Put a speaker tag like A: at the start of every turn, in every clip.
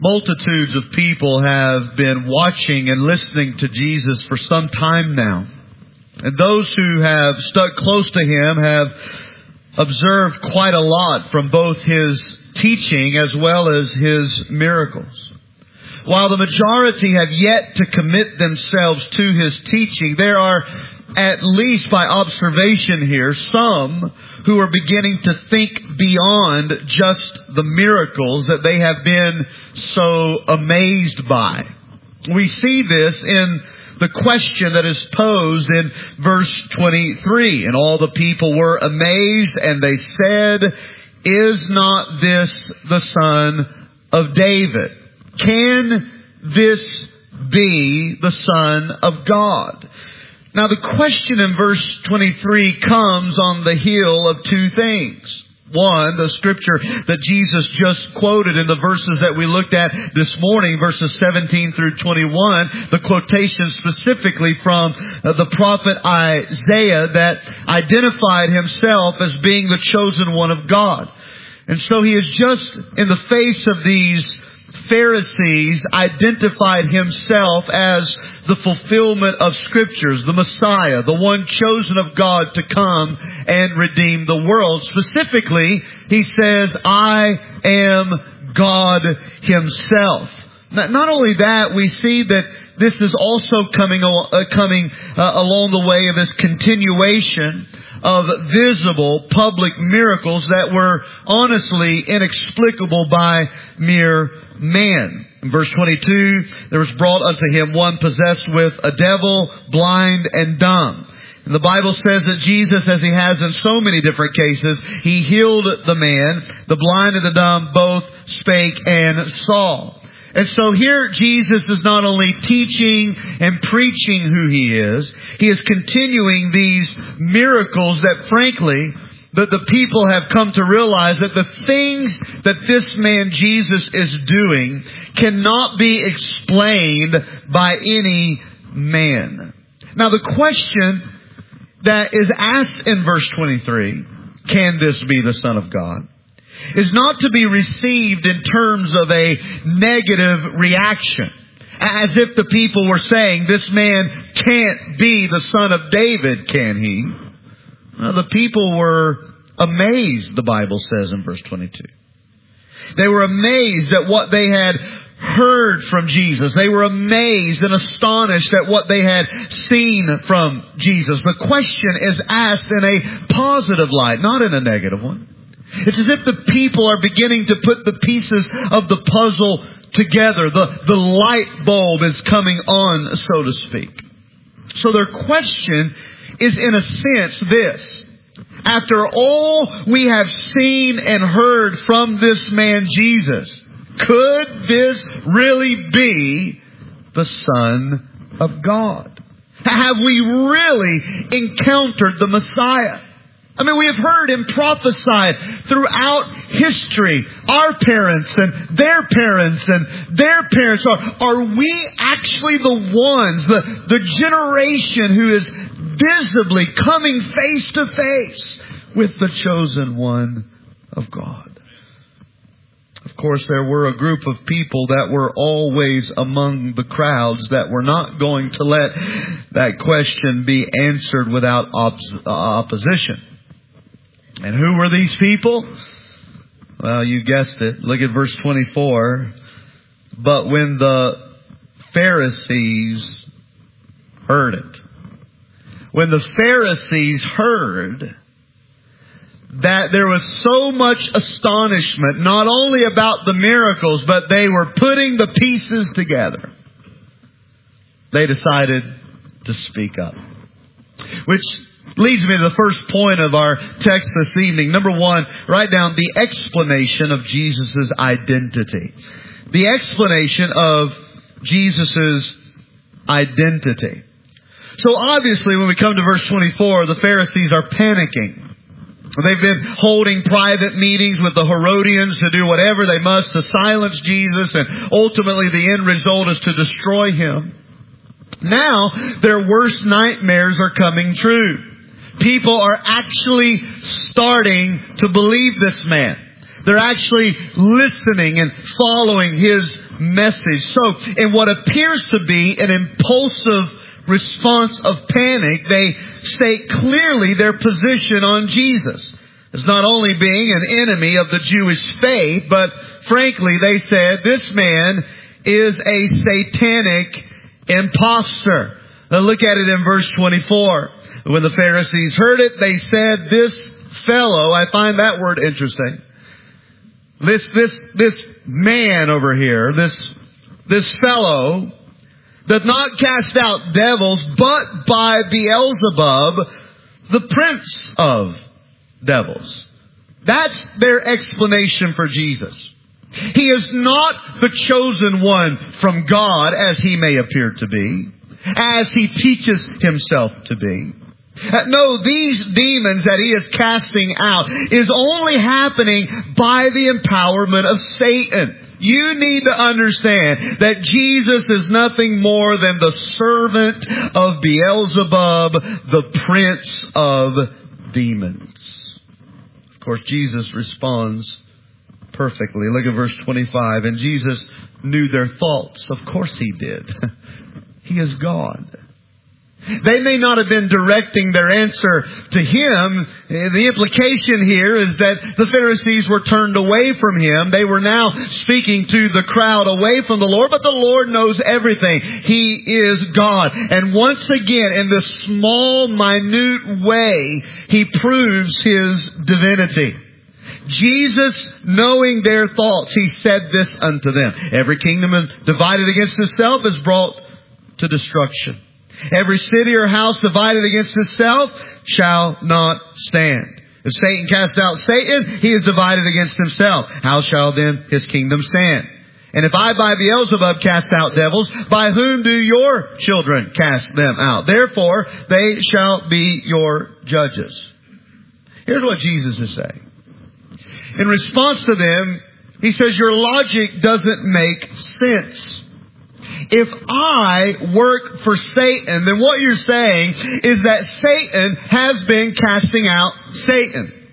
A: Multitudes of people have been watching and listening to Jesus for some time now. And those who have stuck close to Him have observed quite a lot from both His teaching as well as His miracles. While the majority have yet to commit themselves to His teaching, there are, at least by observation here, some who are beginning to think beyond just the miracles that they have been so amazed by. We see this in the question that is posed in verse 23. And all the people were amazed, and they said, "Is not this the Son of David? Can this be the Son of God?" Now the question in verse 23 comes on the heel of two things. One, the scripture that Jesus just quoted in the verses that we looked at this morning, verses 17 through 21, the quotation specifically from the prophet Isaiah that identified Himself as being the chosen one of God. And so He has just, in the face of these Pharisees, identified Himself as the fulfillment of Scriptures, the Messiah, the one chosen of God to come and redeem the world. Specifically, He says, "I am God Himself." Not only that, we see that this is also coming along the way of this continuation of visible public miracles that were honestly inexplicable by mere man. In verse 22, there was brought unto Him one possessed with a devil, blind and dumb. And the Bible says that Jesus, as He has in so many different cases, He healed the man, the blind and the dumb both spake and saw. And so here Jesus is not only teaching and preaching who He is continuing these miracles that frankly, that the people have come to realize that the things that this man Jesus is doing cannot be explained by any man. Now the question that is asked in verse 23, can this be the Son of God, is not to be received in terms of a negative reaction. As if the people were saying, this man can't be the Son of David, can he? The people were amazed, the Bible says in verse 22. They were amazed at what they had heard from Jesus. They were amazed and astonished at what they had seen from Jesus. The question is asked in a positive light, not in a negative one. It's as if the people are beginning to put the pieces of the puzzle together. The light bulb is coming on, so to speak. So their question is in a sense this: after all we have seen and heard from this man Jesus, could this really be the Son of God? Have we really encountered the Messiah? I mean, we have heard Him prophesied throughout history. Our parents and their parents and their parents. Are we actually the ones, the generation who is visibly coming face to face with the chosen one of God? Of course, there were a group of people that were always among the crowds that were not going to let that question be answered without opposition. And who were these people? Well, you guessed it. Look at verse 24. But when the Pharisees heard it. When the Pharisees heard that there was so much astonishment, not only about the miracles, but they were putting the pieces together, they decided to speak up. Which leads me to the first point of our text this evening. Number one, write down the explanation of Jesus' identity. The explanation of Jesus' identity. So obviously when we come to verse 24, the Pharisees are panicking. They've been holding private meetings with the Herodians to do whatever they must to silence Jesus, and ultimately the end result is to destroy Him. Now their worst nightmares are coming true. People are actually starting to believe this man. They're actually listening and following His message. So, in what appears to be an impulsive response of panic, they state clearly their position on Jesus as not only being an enemy of the Jewish faith, but frankly, they said, this man is a satanic imposter. Now look at it in verse 24. When the Pharisees heard it, they said, this fellow, I find that word interesting. This man over here, this fellow, doth not cast out devils, but by Beelzebub, the prince of devils. That's their explanation for Jesus. He is not the chosen one from God, as he may appear to be, as he teaches himself to be. No, these demons that he is casting out is only happening by the empowerment of Satan. You need to understand that Jesus is nothing more than the servant of Beelzebub, the prince of demons. Of course, Jesus responds perfectly. Look at verse 25. And Jesus knew their thoughts. Of course He did. He is God. They may not have been directing their answer to Him. The implication here is that the Pharisees were turned away from Him. They were now speaking to the crowd away from the Lord, but the Lord knows everything. He is God. And once again, in this small, minute way, He proves His divinity. Jesus, knowing their thoughts, He said this unto them. Every kingdom divided against itself is brought to destruction. Every city or house divided against itself shall not stand. If Satan cast out Satan, he is divided against himself. How shall then his kingdom stand? And if I by Beelzebub cast out devils, by whom do your children cast them out? Therefore, they shall be your judges. Here's what Jesus is saying. In response to them, He says, your logic doesn't make sense. If I work for Satan, then what you're saying is that Satan has been casting out Satan,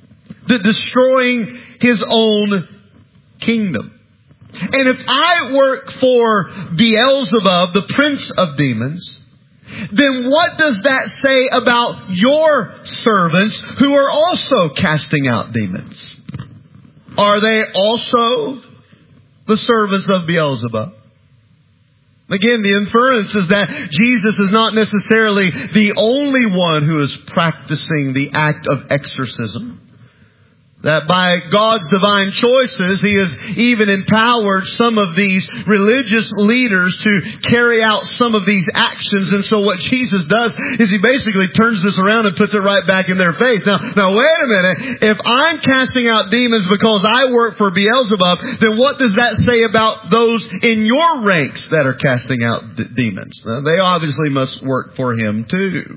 A: destroying his own kingdom. And if I work for Beelzebub, the prince of demons, then what does that say about your servants who are also casting out demons? Are they also the servants of Beelzebub? Again, the inference is that Jesus is not necessarily the only one who is practicing the act of exorcism. That by God's divine choices, He has even empowered some of these religious leaders to carry out some of these actions. And so what Jesus does is He basically turns this around and puts it right back in their face. Now wait a minute. If I'm casting out demons because I work for Beelzebub, then what does that say about those in your ranks that are casting out demons? Now, they obviously must work for Him too.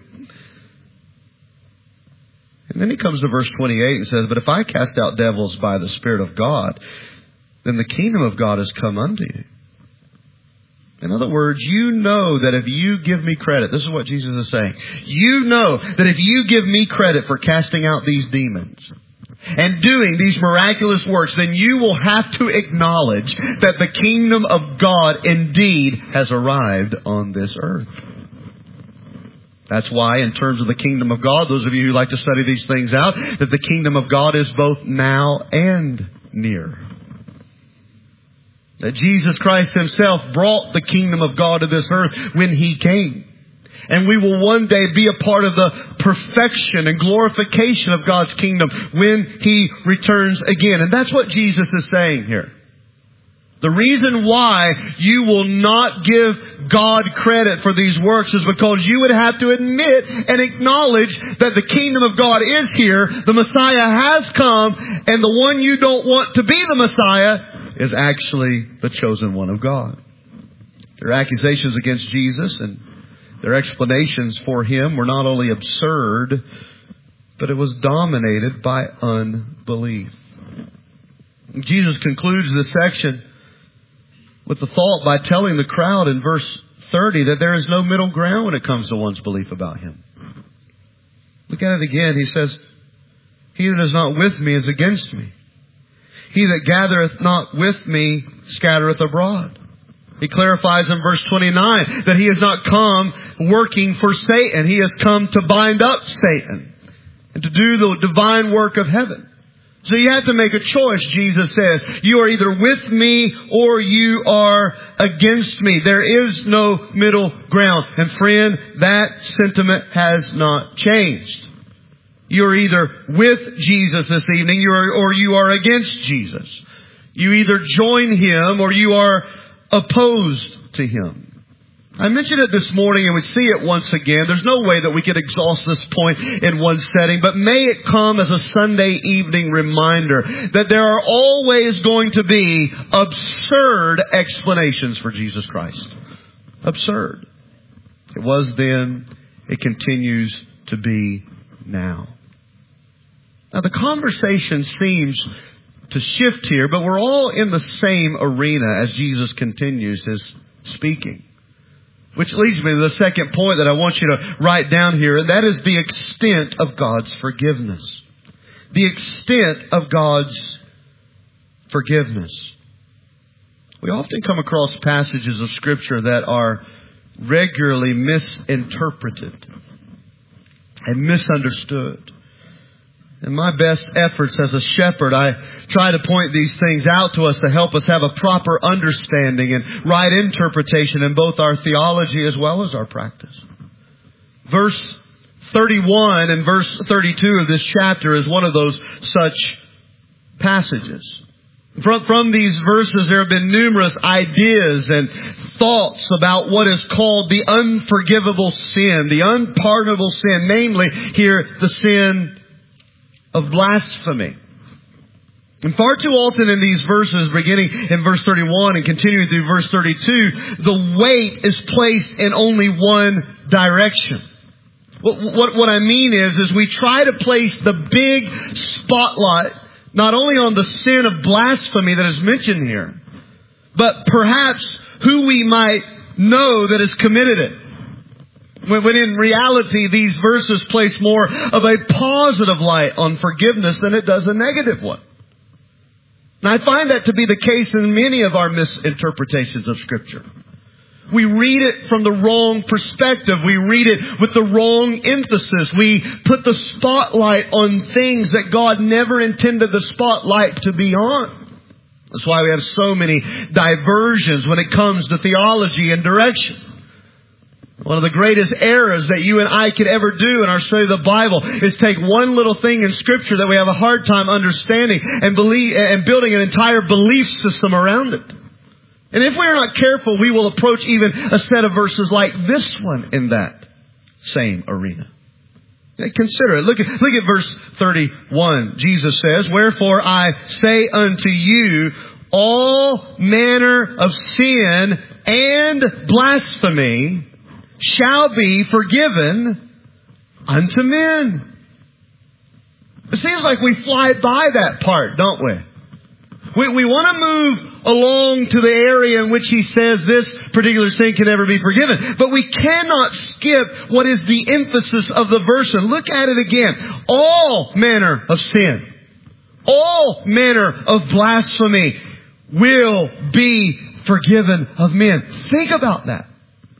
A: And then He comes to verse 28 and says, but if I cast out devils by the Spirit of God, then the kingdom of God has come unto you. In other words, you know that if you give me credit, this is what Jesus is saying, you know that if you give me credit for casting out these demons and doing these miraculous works, then you will have to acknowledge that the kingdom of God indeed has arrived on this earth. That's why, in terms of the kingdom of God, those of you who like to study these things out, that the kingdom of God is both now and near. That Jesus Christ Himself brought the kingdom of God to this earth when He came. And we will one day be a part of the perfection and glorification of God's kingdom when He returns again. And that's what Jesus is saying here. The reason why you will not give God credit for these works is because you would have to admit and acknowledge that the kingdom of God is here, the Messiah has come, and the one you don't want to be the Messiah is actually the chosen one of God. Their accusations against Jesus and their explanations for Him were not only absurd, but it was dominated by unbelief. Jesus concludes this section with the thought by telling the crowd in verse 30 that there is no middle ground when it comes to one's belief about Him. Look at it again. He says, he that is not with me is against me. He that gathereth not with me scattereth abroad. He clarifies in verse 29 that He has not come working for Satan. He has come to bind up Satan and to do the divine work of heaven. So you have to make a choice, Jesus says. You are either with me or you are against me. There is no middle ground. And friend, that sentiment has not changed. You're either with Jesus this evening or you are against Jesus. You either join Him or you are opposed to Him. I mentioned it this morning and we see it once again. There's no way that we could exhaust this point in one setting, but may it come as a Sunday evening reminder that there are always going to be absurd explanations for Jesus Christ. Absurd. It was then, it continues to be now. Now the conversation seems to shift here, but we're all in the same arena as Jesus continues His speaking. Which leads me to the second point that I want you to write down here, and that is the extent of God's forgiveness. The extent of God's forgiveness. We often come across passages of Scripture that are regularly misinterpreted and misunderstood. In my best efforts as a shepherd, I try to point these things out to us to help us have a proper understanding and right interpretation in both our theology as well as our practice. Verse 31 and verse 32 of this chapter is one of those such passages. From these verses, there have been numerous ideas and thoughts about what is called the unforgivable sin, the unpardonable sin, namely here the sin of blasphemy. And far too often in these verses, beginning in verse 31 and continuing through verse 32, the weight is placed in only one direction. What I mean is we try to place the big spotlight not only on the sin of blasphemy that is mentioned here, but perhaps who we might know that has committed it. When in reality, these verses place more of a positive light on forgiveness than it does a negative one. And I find that to be the case in many of our misinterpretations of Scripture. We read it from the wrong perspective. We read it with the wrong emphasis. We put the spotlight on things that God never intended the spotlight to be on. That's why we have so many diversions when it comes to theology and direction. One of the greatest errors that you and I could ever do in our study of the Bible is take one little thing in Scripture that we have a hard time understanding and building an entire belief system around it. And if we are not careful, we will approach even a set of verses like this one in that same arena. Consider it. Look at verse 31. Jesus says, "Wherefore I say unto you, all manner of sin and blasphemy shall be forgiven unto men." It seems like we fly by that part, don't we? We want to move along to the area in which He says this particular sin can never be forgiven. But we cannot skip what is the emphasis of the verse. And look at it again. All manner of sin, all manner of blasphemy will be forgiven of men. Think about that.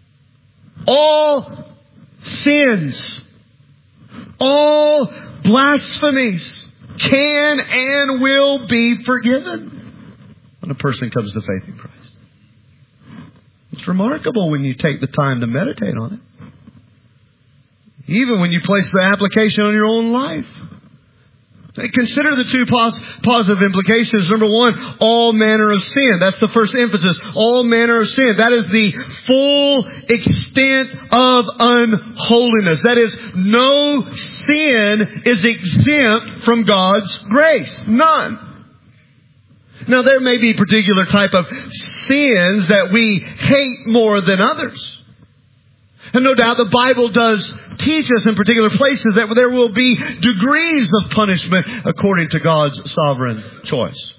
A: All sins, all blasphemies can and will be forgiven when a person comes to faith in Christ. It's remarkable when you take the time to meditate on it. Even when you place the application on your own life. Consider the two positive implications. Number one, all manner of sin. That's the first emphasis. All manner of sin. That is the full extent of unholiness. That is, no sin is exempt from God's grace. None. Now, there may be particular type of sins that we hate more than others. And no doubt the Bible does teach us in particular places that there will be degrees of punishment according to God's sovereign choice.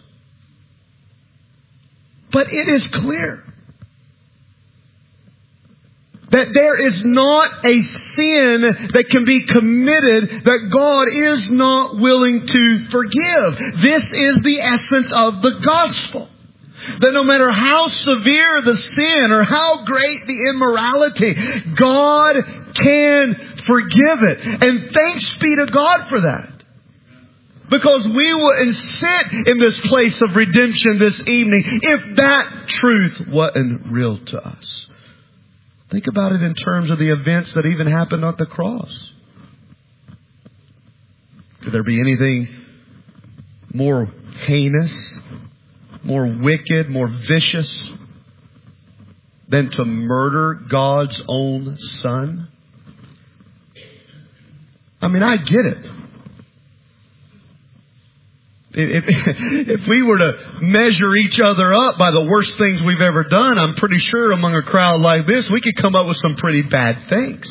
A: But it is clear That there is not a sin that can be committed that God is not willing to forgive. This is the essence of the gospel. That no matter how severe the sin or how great the immorality, God can forgive it. And thanks be to God for that. Because we wouldn't sit in this place of redemption this evening if that truth wasn't real to us. Think about it in terms of the events that even happened on the cross. Could there be anything more heinous, more wicked, more vicious than to murder God's own Son? I mean, I get it. If we were to measure each other up by the worst things we've ever done, I'm pretty sure among a crowd like this, we could come up with some pretty bad things.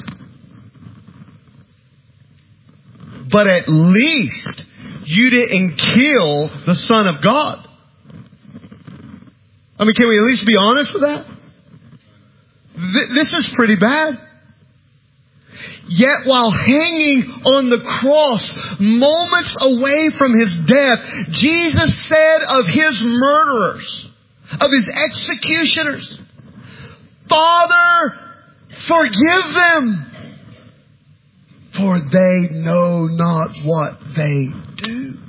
A: But at least you didn't kill the Son of God. I mean, can we at least be honest with that? This is pretty bad. Yet while hanging on the cross, moments away from His death, Jesus said of His murderers, of His executioners, "Father, forgive them, for they know not what they do."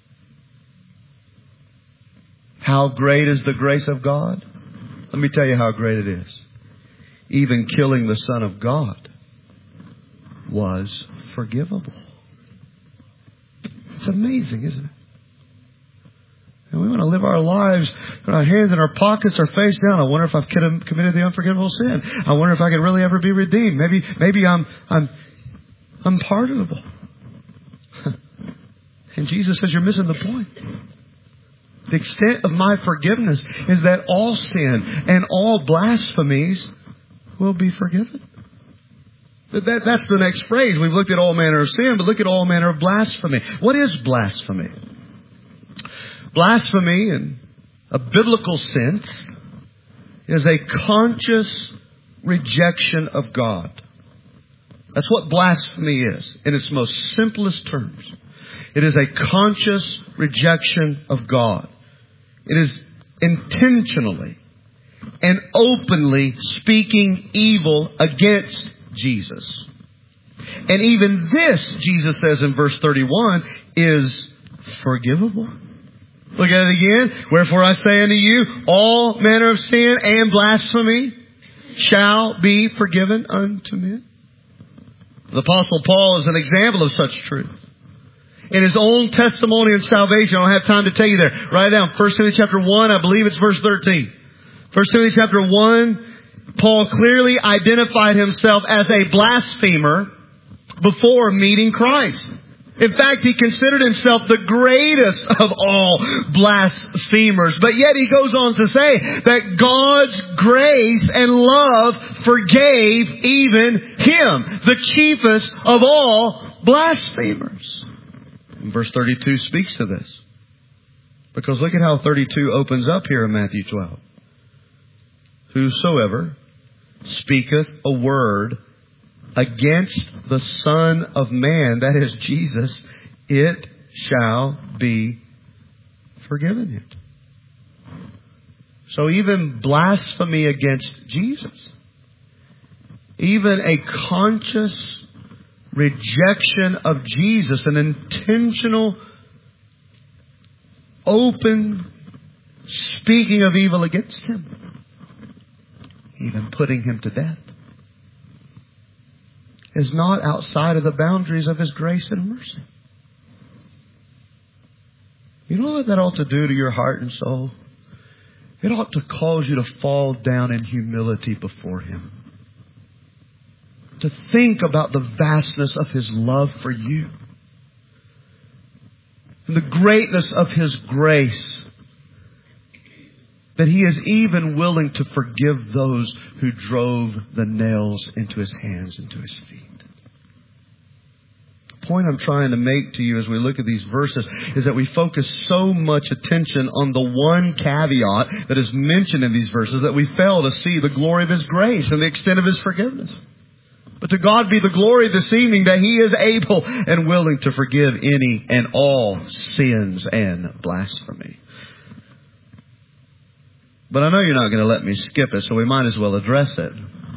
A: How great is the grace of God? Let me tell you how great it is. Even killing the Son of God was forgivable. It's amazing, isn't it? And we want to live our lives with our hands in our pockets, our face down. I wonder if I've committed the unforgivable sin. I wonder if I can really ever be redeemed. Maybe I'm pardonable. And Jesus says, you're missing the point. The extent of my forgiveness is that all sin and all blasphemies will be forgiven. That's the next phrase. We've looked at all manner of sin, but look at all manner of blasphemy. What is blasphemy? Blasphemy, in a biblical sense, is a conscious rejection of God. That's what blasphemy is, in its most simplest terms. It is a conscious rejection of God. It is intentionally and openly speaking evil against Jesus. And even this, Jesus says in verse 31, is forgivable. Look at it again. Wherefore I say unto you, all manner of sin and blasphemy shall be forgiven unto men. The Apostle Paul is an example of such truth. In his own testimony of salvation, I don't have time to tell you there. Write it down. 1 Timothy chapter 1, I believe it's verse 13. 1 Timothy chapter 1, Paul clearly identified himself as a blasphemer before meeting Christ. In fact, he considered himself the greatest of all blasphemers. But yet he goes on to say that God's grace and love forgave even him, the chiefest of all blasphemers. And verse 32 speaks to this. Because look at how 32 opens up here in Matthew 12. Whosoever speaketh a word against the Son of Man, that is Jesus, it shall be forgiven him. So even blasphemy against Jesus, even a conscious rejection of Jesus, an intentional, open speaking of evil against Him, even putting Him to death, is not outside of the boundaries of His grace and mercy. You know what that ought to do to your heart and soul? It ought to cause you to fall down in humility before Him. To think about the vastness of His love for you. And the greatness of His grace. That He is even willing to forgive those who drove the nails into His hands and to His feet. The point I'm trying to make to you as we look at these verses is that we focus so much attention on the one caveat that is mentioned in these verses that we fail to see the glory of His grace and the extent of His forgiveness. But to God be the glory this evening that He is able and willing to forgive any and all sins and blasphemy. But I know you're not going to let me skip it, so we might as well address it.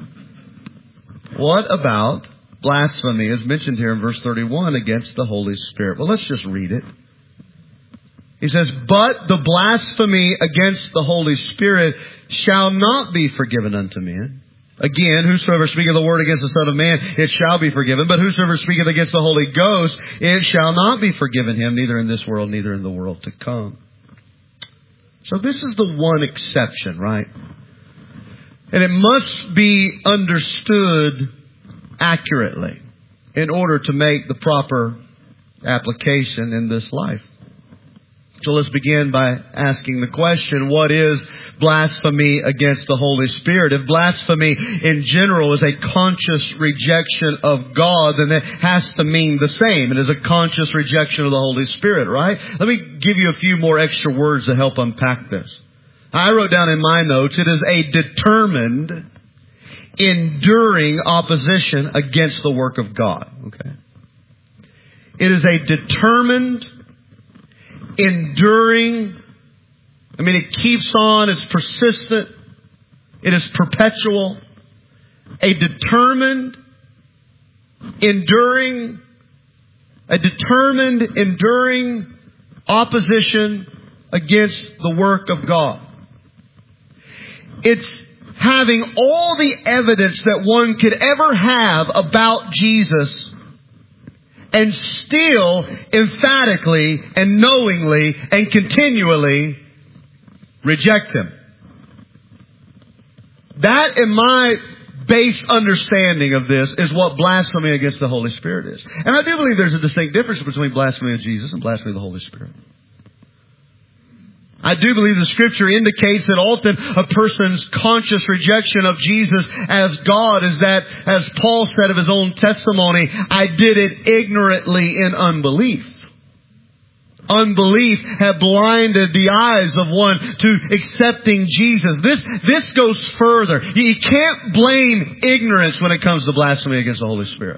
A: What about blasphemy as mentioned here in verse 31 against the Holy Spirit? Well, let's just read it. He says, "But the blasphemy against the Holy Spirit shall not be forgiven unto men. Again, whosoever speaketh the word against the Son of Man, it shall be forgiven. But whosoever speaketh against the Holy Ghost, it shall not be forgiven him, neither in this world, neither in the world to come." So this is the one exception, right? And it must be understood accurately in order to make the proper application in this life. So let's begin by asking the question, what is blasphemy against the Holy Spirit? If blasphemy in general is a conscious rejection of God, then it has to mean the same. It is a conscious rejection of the Holy Spirit, right? Let me give you a few more extra words to help unpack this. I wrote down in my notes, it is a determined, enduring opposition against the work of God. Okay. It is a determined, enduring, it keeps on, it's persistent, it is perpetual. A determined, enduring opposition against the work of God. It's having all the evidence that one could ever have about Jesus and still emphatically and knowingly and continually reject Him. That, in my base understanding of this, is what blasphemy against the Holy Spirit is. And I do believe there's a distinct difference between blasphemy of Jesus and blasphemy of the Holy Spirit. I do believe the Scripture indicates that often a person's conscious rejection of Jesus as God is that, as Paul said of his own testimony, I did it ignorantly in unbelief. Unbelief had blinded the eyes of one to accepting Jesus. This goes further. You can't blame ignorance when it comes to blasphemy against the Holy Spirit.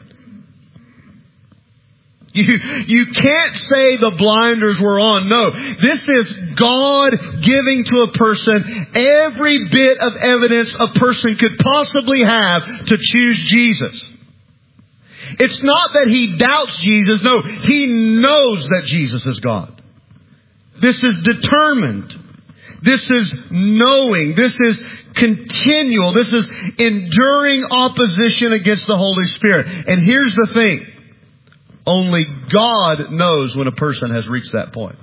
A: You can't say the blinders were on. No, this is God giving to a person every bit of evidence a person could possibly have to choose Jesus. It's not that he doubts Jesus. No, he knows that Jesus is God. This is determined. This is knowing. This is continual. This is enduring opposition against the Holy Spirit. And here's the thing. Only God knows when a person has reached that point.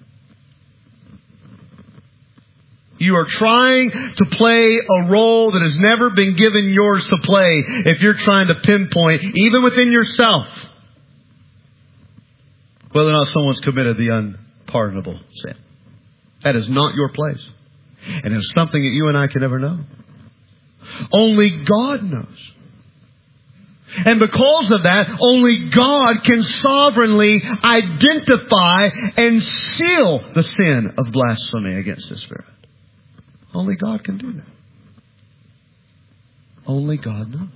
A: You are trying to play a role that has never been given yours to play if you're trying to pinpoint, even within yourself, whether or not someone's committed the unpardonable sin. That is not your place. And it's something that you and I can never know. Only God knows. And because of that, only God can sovereignly identify and seal the sin of blasphemy against the Spirit. Only God can do that. Only God knows.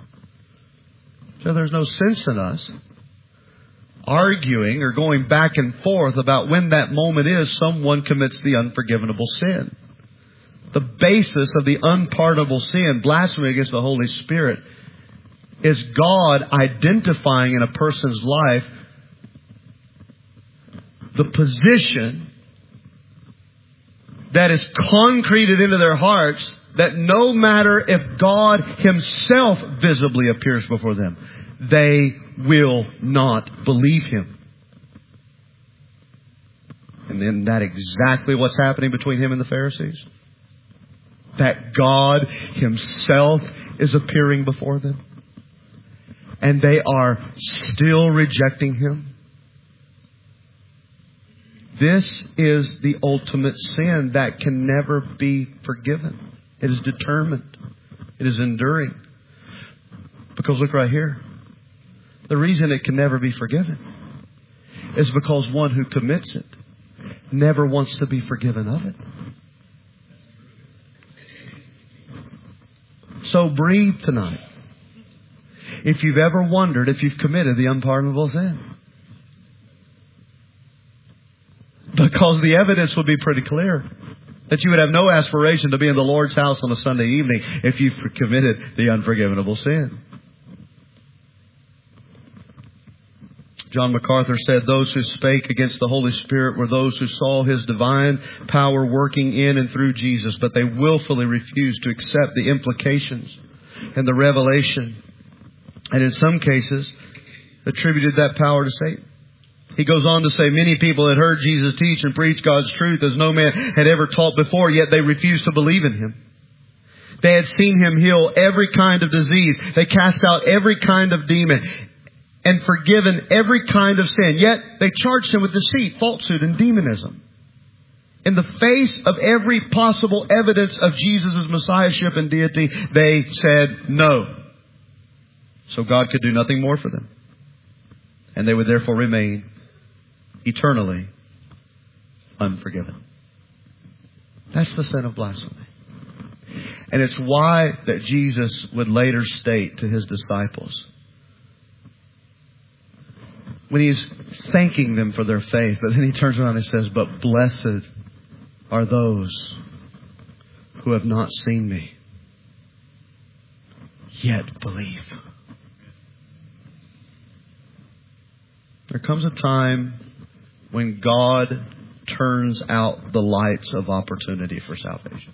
A: So there's no sense in us arguing or going back and forth about when that moment is someone commits the unforgivable sin. The basis of the unpardonable sin, blasphemy against the Holy Spirit, is God identifying in a person's life the position that is concreted into their hearts that no matter if God Himself visibly appears before them, they will not believe Him. And isn't that exactly what's happening between Him and the Pharisees? That God Himself is appearing before them. And they are still rejecting Him. This is the ultimate sin that can never be forgiven. It is determined. It is enduring. Because look right here.
B: The reason it can never be forgiven is because one who commits it never wants to be forgiven of it. So breathe tonight. If you've ever wondered if you've committed the unpardonable sin. Because the evidence would be pretty clear that you would have no aspiration to be in the Lord's house on a Sunday evening if you've committed the unforgivable sin. John MacArthur said, those who spake against the Holy Spirit were those who saw His divine power working in and through Jesus, but they willfully refused to accept the implications and the revelation, and in some cases attributed that power to Satan. He goes on to say, many people had heard Jesus teach and preach God's truth as no man had ever taught before, yet they refused to believe in Him. They had seen Him heal every kind of disease. They cast out every kind of demon and forgiven every kind of sin. Yet they charged Him with deceit, falsehood, and demonism. In the face of every possible evidence of Jesus' messiahship and deity, they said no. So God could do nothing more for them. And they would therefore remain eternally unforgiven. That's the sin of blasphemy. And it's why that Jesus would later state to His disciples, when He's thanking them for their faith, but then He turns around and says, but blessed are those who have not seen Me, yet believe. There comes a time when God turns out the lights of opportunity for salvation.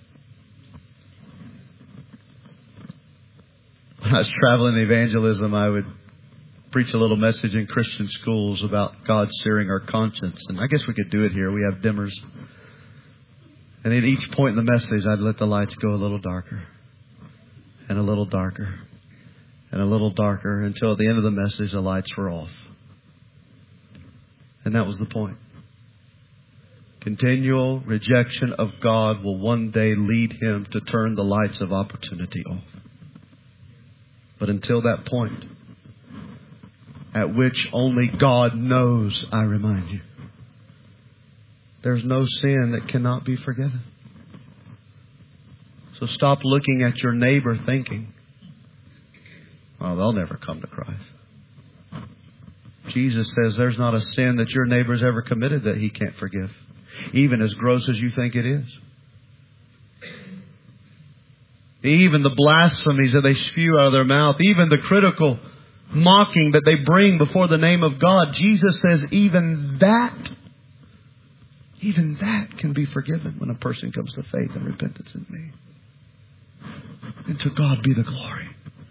B: When I was traveling evangelism, I would preach a little message in Christian schools about God searing our conscience. And I guess we could do it here. We have dimmers. And at each point in the message, I'd let the lights go a little darker and a little darker and a little darker until at the end of the message, the lights were off. And that was the point. Continual rejection of God will one day lead him to turn the lights of opportunity off. But until that point, at which only God knows, I remind you, there's no sin that cannot be forgiven. So stop looking at your neighbor thinking, oh, they'll never come to Christ. Jesus says there's not a sin that your neighbor's ever committed that He can't forgive, even as gross as you think it is. Even the blasphemies that they spew out of their mouth, even the critical mocking that they bring before the name of God, Jesus says even that can be forgiven when a person comes to faith and repentance in Me. And to God be the glory.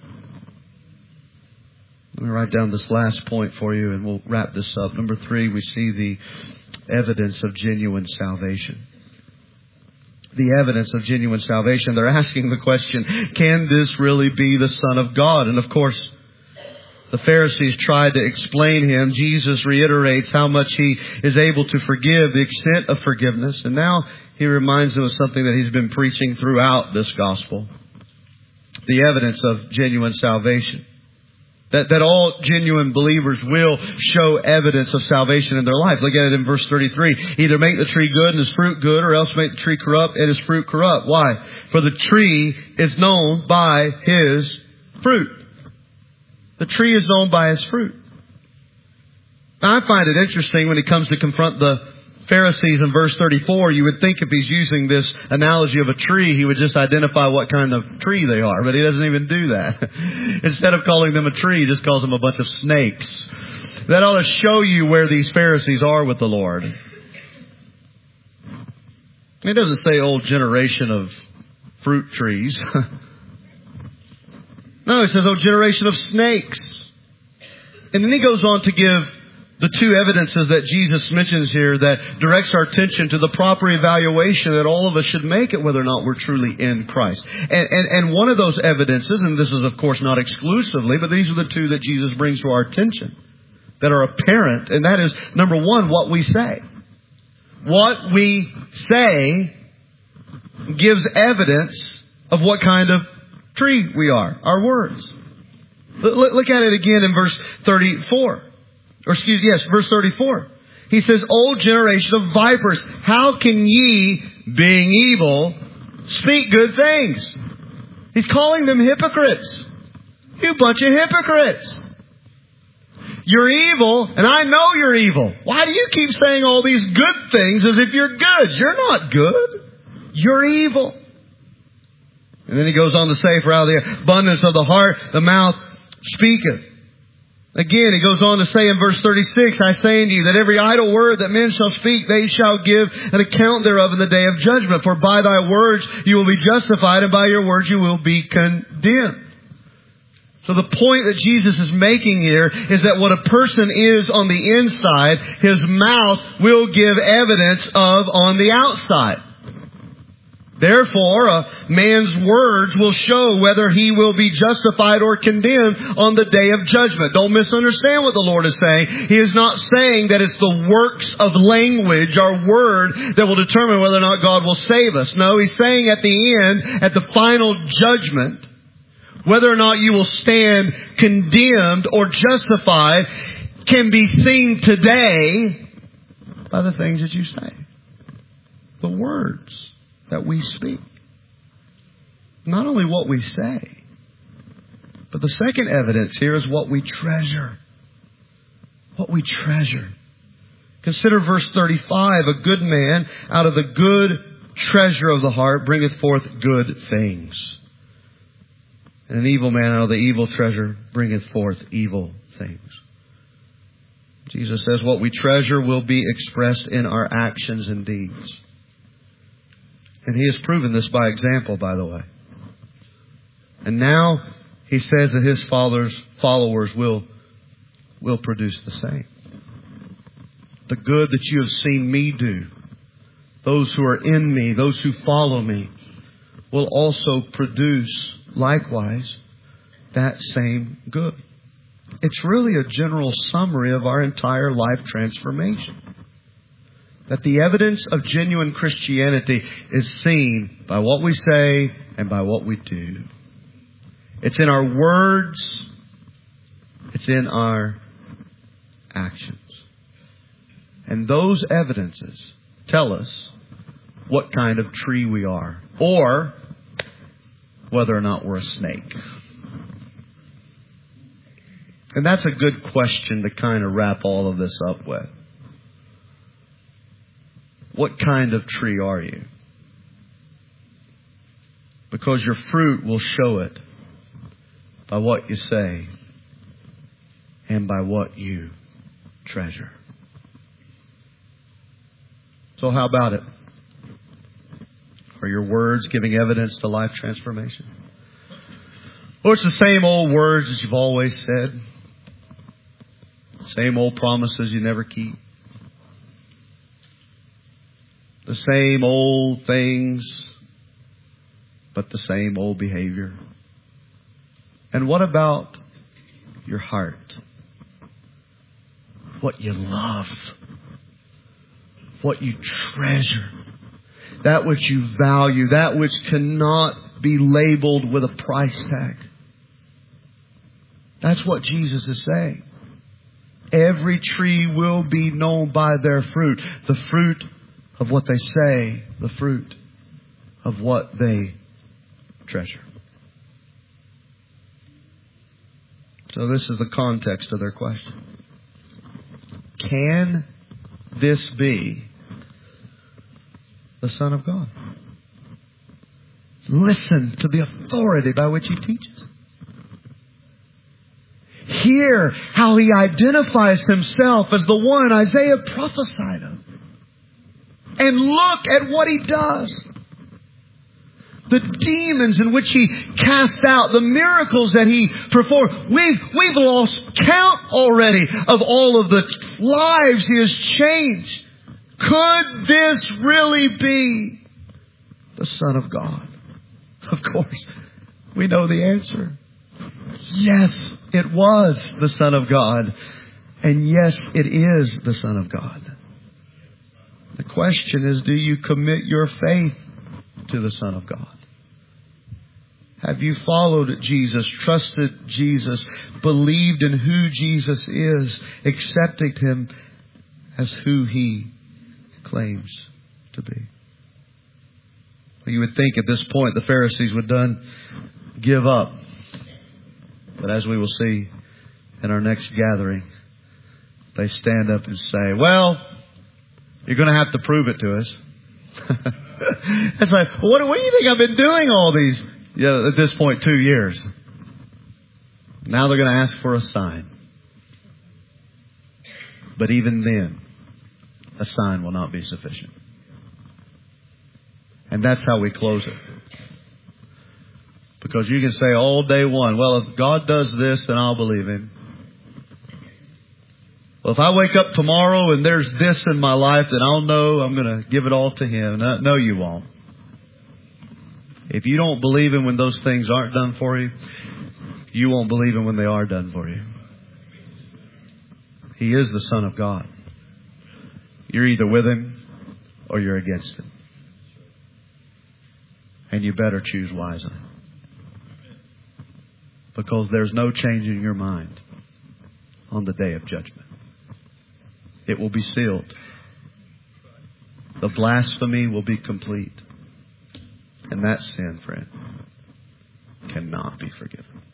B: Let me write down this last point for you and we'll wrap this up. Number 3, we see the evidence of genuine salvation. The evidence of genuine salvation. They're asking the question, can this really be the Son of God? And of course, the Pharisees tried to explain Him. Jesus reiterates how much He is able to forgive, the extent of forgiveness. And now He reminds them of something that He's been preaching throughout this gospel. The evidence of genuine salvation. That all genuine believers will show evidence of salvation in their life. Look at it in verse 33. Either make the tree good and its fruit good, or else make the tree corrupt and its fruit corrupt. Why? For the tree is known by his fruit. The tree is known by its fruit. Now, I find it interesting when He comes to confront the Pharisees in verse 34. You would think if He's using this analogy of a tree, He would just identify what kind of tree they are. But He doesn't even do that. Instead of calling them a tree, He just calls them a bunch of snakes. That ought to show you where these Pharisees are with the Lord. It doesn't say old generation of fruit trees. No, it says old generation of snakes. And then He goes on to give the two evidences that Jesus mentions here that directs our attention to the proper evaluation that all of us should make at whether or not we're truly in Christ. And one of those evidences, and this is of course not exclusively, but these are the two that Jesus brings to our attention that are apparent. And that is, number 1, what we say. What we say gives evidence of what kind of tree we are. Our words. Look at it again in verse 34. Verse 34. He says, O generation of vipers, how can ye, being evil, speak good things? He's calling them hypocrites. You bunch of hypocrites. You're evil, and I know you're evil. Why do you keep saying all these good things as if you're good? You're not good. You're evil. And then he goes on to say, for out of the abundance of the heart, the mouth speaketh. Again, he goes on to say in verse 36, I say unto you that every idle word that men shall speak, they shall give an account thereof in the day of judgment. For by thy words you will be justified, and by your words you will be condemned. So the point that Jesus is making here is that what a person is on the inside, his mouth will give evidence of on the outside. Therefore, a man's words will show whether he will be justified or condemned on the day of judgment. Don't misunderstand what the Lord is saying. He is not saying that it's the works of language, our word, that will determine whether or not God will save us. No, He's saying at the end, at the final judgment, whether or not you will stand condemned or justified can be seen today by the things that you say. The words that we speak. Not only what we say, but the second evidence here is what we treasure. What we treasure. Consider verse 35. A good man out of the good treasure of the heart bringeth forth good things. And an evil man out of the evil treasure bringeth forth evil things. Jesus says what we treasure will be expressed in our actions and deeds. And He has proven this by example, by the way. And now He says that His followers will produce the same. The good that you have seen me do, those who are in me, those who follow me, will also produce likewise that same good. It's really a general summary of our entire life transformation. That the evidence of genuine Christianity is seen by what we say and by what we do. It's in our words. It's in our actions. And those evidences tell us what kind of tree we are, or whether or not we're a snake. And that's a good question to kind of wrap all of this up with. What kind of tree are you? Because your fruit will show it by what you say and by what you treasure. So how about it? Are your words giving evidence to life transformation? Or it's the same old words that you've always said. Same old promises you never keep. The same old things, but the same old behavior. And what about your heart? What you love. What you treasure. That which you value. That which cannot be labeled with a price tag. That's what Jesus is saying. Every tree will be known by their fruit. The fruit of what they say, the fruit of what they treasure. So this is the context of their question. Can this be the Son of God? Listen to the authority by which He teaches. Hear how He identifies Himself as the one Isaiah prophesied of. And look at what He does. The demons in which He cast out, the miracles that He performed. We've lost count already of all of the lives He has changed. Could this really be the Son of God? Of course, we know the answer. Yes, it was the Son of God. And yes, it is the Son of God. The question is, do you commit your faith to the Son of God? Have you followed Jesus, trusted Jesus, believed in who Jesus is, accepted Him as who He claims to be? You would think at this point the Pharisees would give up. But as we will see in our next gathering, they stand up and say, well, you're going to have to prove it to us. It's like, what do you think I've been doing all these, at this point, 2 years? Now they're going to ask for a sign. But even then, a sign will not be sufficient. And that's how we close it. Because you can say all day one, well, if God does this, then I'll believe Him. Well, if I wake up tomorrow and there's this in my life, then I'll know I'm going to give it all to Him. No, you won't. If you don't believe Him when those things aren't done for you, you won't believe Him when they are done for you. He is the Son of God. You're either with Him or you're against Him. And you better choose wisely. Because there's no changing your mind on the day of judgment. It will be sealed. The blasphemy will be complete. And that sin, friend, cannot be forgiven.